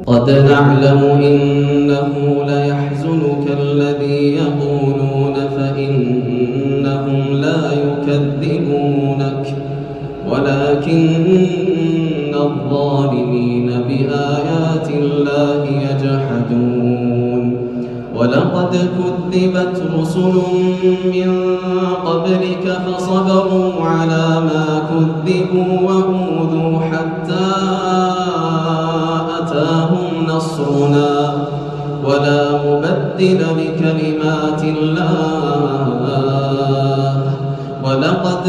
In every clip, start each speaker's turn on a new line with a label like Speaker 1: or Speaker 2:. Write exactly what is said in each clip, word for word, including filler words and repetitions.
Speaker 1: قد نعلم إنه ليحزنك الذي يقولون فإنهم لا يكذبونك ولكن الظالمين بآيات الله يجحدون ولقد كذبت رسل من قبلك فصبروا على ما كذبوا وأوذوا حتى أتاهم نصرنا ولا مبدل لكلمات الله ولقد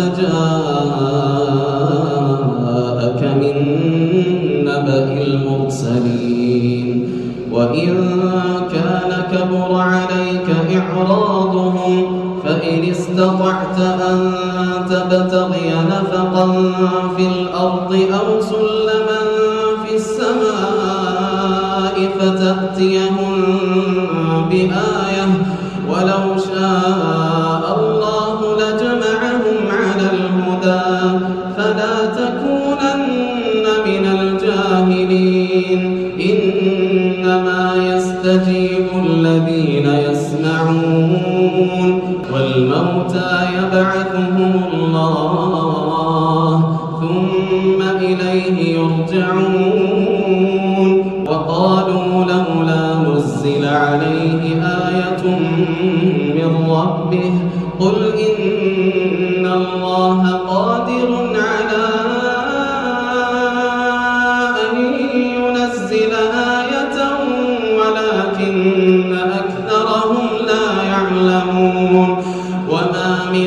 Speaker 1: جاءك من نبأ المرسلين وإن كان كبر عليك إعراضهم فإن استطعت أن تبتغي نفقا في الأرض أو سلما في السماء فتأتيهم بآية ولو شاء الله لجمعهم على الهدى فلا تكونن من الجاهلين إنما يستجيب الذين يسمعون والموتى يبعثهم الله ثم إليه يرجعون وقالوا لولا نزل عليه آية من ربه قل إن الله قادر على أن ينزل آية ولكن أكثرهم لا يعلمون وما من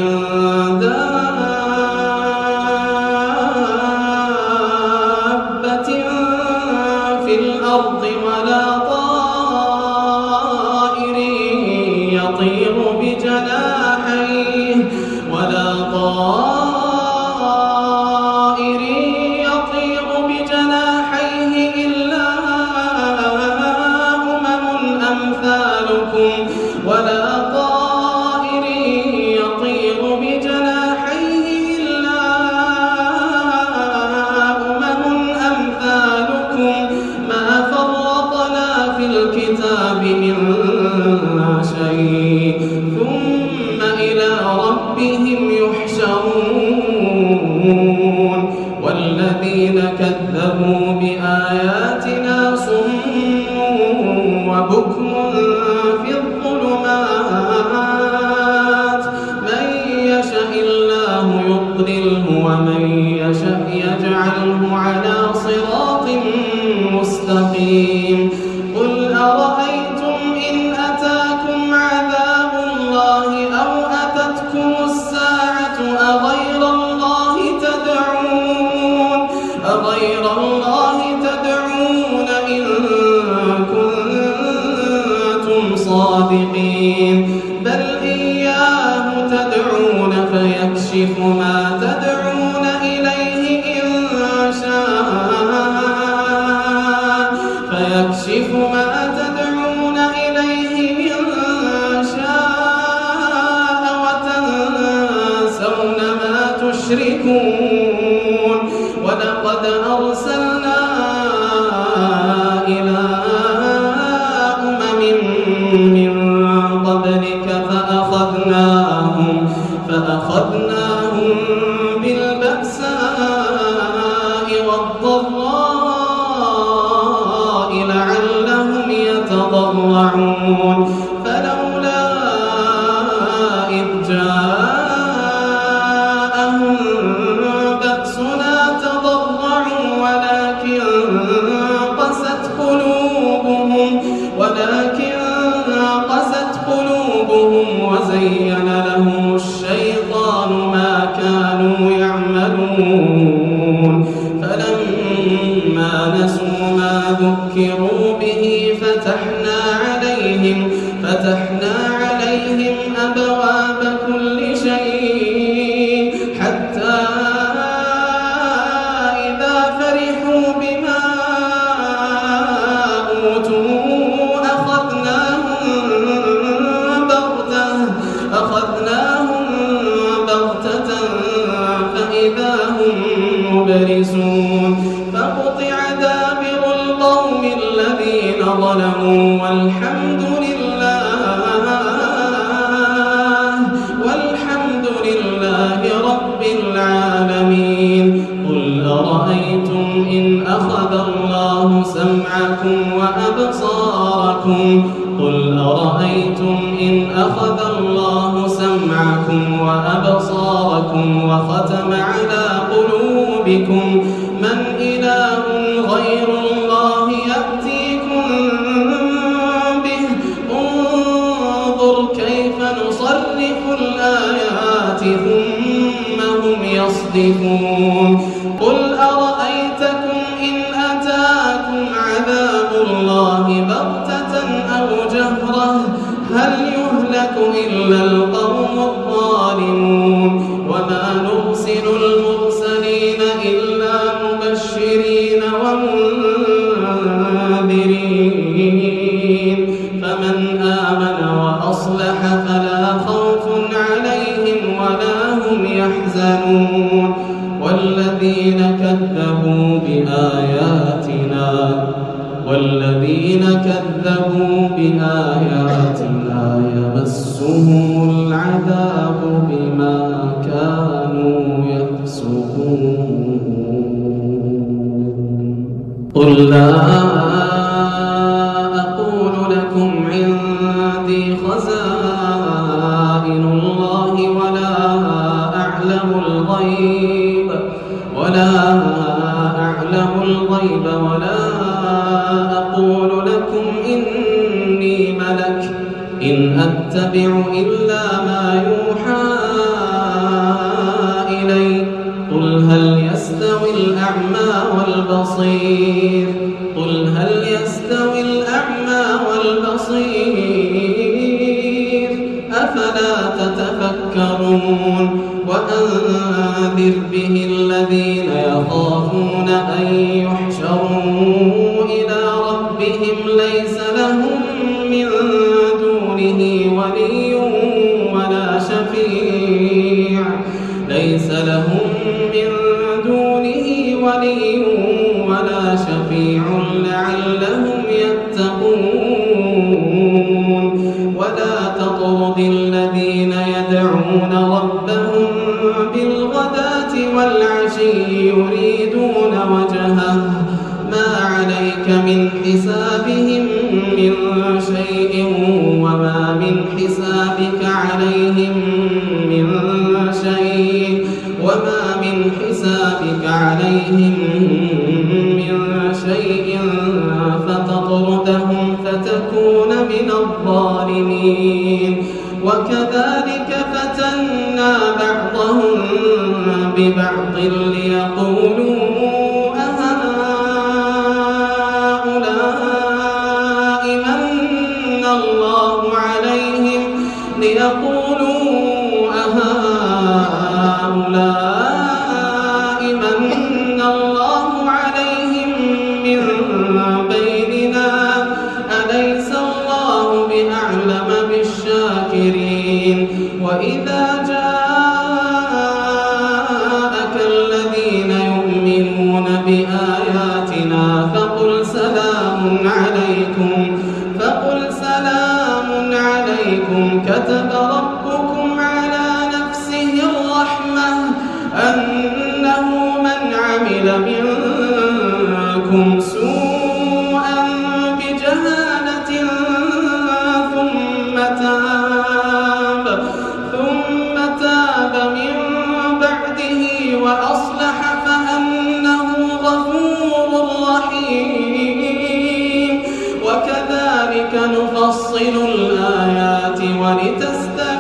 Speaker 1: دابة في الأرض ولا طائر يطير بجناحيه ولا طائر يطير بجناحيه إلا أمم أمثالكم ولا طائر يطير بجناحيه إلا أمم أمثالكم ما فرطنا في الكتاب من شيء ثم إلى ربهم يحشرون والذين كذبوا بآياتنا صم وبكم في الظلمات من يشاء الله يضلله ومن يشاء يجعله على صراط مستقيم قل أرأيتم إن أتاكم عذاب الله أو أتتكم الساعة أغير الله تدعون أغير الله تدعون إن كنتم صادقين بل إياه تدعون فيكشف ما تدعون إليه إن شاء فيكشف ما تدعون إليه إن شاء وتنسون ما تشركون ولقد أرسلنا إلى أمم من قبلك فأخذناهم فأخذناهم بالبأساء والضراء لعلهم يتضرعون فلولا إذ جاءهم بأسنا تضرعوا ولكن قست قلوبهم ولكن قست قلوبهم وزين لهم الشيطان ما كانوا يعملون فلما نسوا ما ذكروا به فتحنا عليهم فتحنا عليهم أبواب كل شيء حتى إذا فرحوا بما أوتوا أخذناهم بغتة أخذناهم بغتة فإذا هم مبلسون فقطع دابر القوم الذين ظلموا والحمد لله والحمد لله رب العالمين. قل أرأيتم إن أخذ الله سمعكم وأبصاركم قل أرأيتم إن أخذ الله سمعكم وأبصاركم وختم على قلوبكم من إله غير الله يأتيكم به انظر كيف نصرف الآيات ثم هم يصدفون. قل أرأيتكم إن أتاكم عذاب الله بغتة أو جهرة هل يهلك إلا القوم الظالمون. وما نرسل المرسلين إلا مبشرين ومنذرين فمن آمن وأصلح فلا خوف عليهم ولا هم يحزنون. والذين كذبوا بآياتنا والذين كذبوا بآياتنا يمسهم العذاب بما كانوا يفسقون. قل لا أقول لكم عندي خزائن الله ولا أعلم الغيب ولا أعلم الغيب ولا أقول لكم إني ملك إن أتبع إلا ما يوحى إلي. قل هل يستوي الأعمى والبصير قل هل يستوي الأعمى والبصير أفلا تتفكرون. وأنذر به الذين يخافون أن يحشروا إلى ربهم ليس لهم من دونه ولي ولا شفيع ليس لهم من دونه ولي ولا شفيع لعلهم يتقون. ولا تطرد الذين يدعون ربهم بالغداة والعشي يريدون وجهه ما عليك من حسابهم من شيء وما من حسابك عليهم من شيء وما من حسابك عليهم من شيء فتطردهم فتكون من الظالمين. وكذلك فتنا بعضهم ببعض ليقولوا أهؤلاء من الله عليهم ليقولوا أهؤلاء من الله عليهم من بيننا أليس الله بأعلم بالشاكرين. وإذا جاءك الذين يؤمنون بآياتنا فقل سلام عليكم فقل سلام عليكم كتب ربكم على نفسه الرحمة أنه من عمل منكم سوءا بجهالة ثم تاب ثم تاب من بعده وأصلح فأنه غفور رحيم. وكذلك نفصل الآيات ولتستبين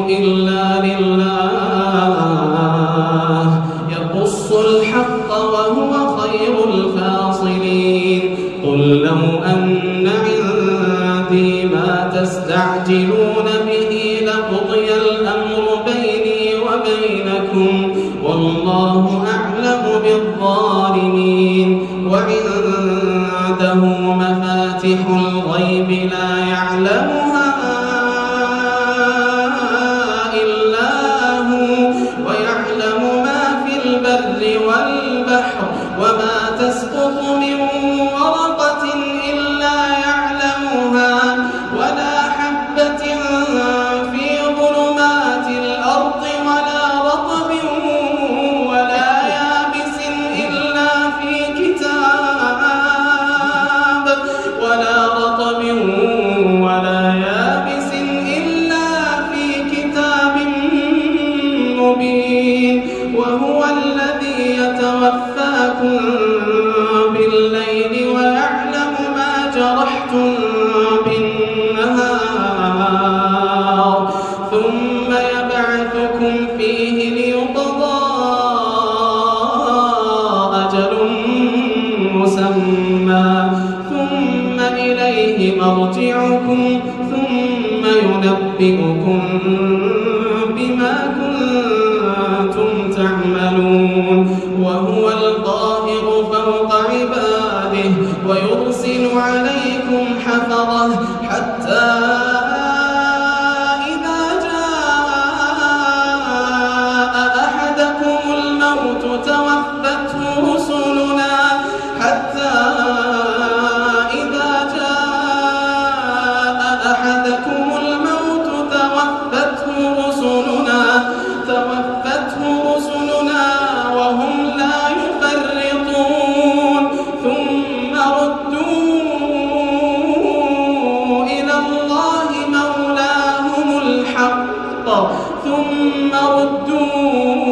Speaker 1: إلا لله يقص الحق وهو خير الفاصلين قل لو أن عندي ما تستعجلون به لقضي الأمر بيني وبينكم والله أعلم بالظالمين وعنده مفاتح الغيب لا يعلمها إلا هو ويعلم ما في البر والبحر وما تسقط من ورقة إلا يعلمها ولا حبة في ظلمات الأرض ولا رطب ولا يابس إلا في كتاب ولا رطب ولا يابس إلا في كتاب مبين وهو الذي يتوفاكم بالليل ويعلم ما جرحتم بالنهار ثم يبعثكم فيه ليقضى أجل مسمى ثم إليه مرجعكم ثم ينبئكم بما كنتم تعملون وهو القاهر فوق عباده ويرسل عليكم حفظه حتى إذا جاء أحدكم الموت توفته رسلنا حتى إذا جاء أحدكم الموت توفته رسلنا توفته رسلنا وهم لا يفرطون ثم ردوا إلى الله مولاهم الحق ثم ردوا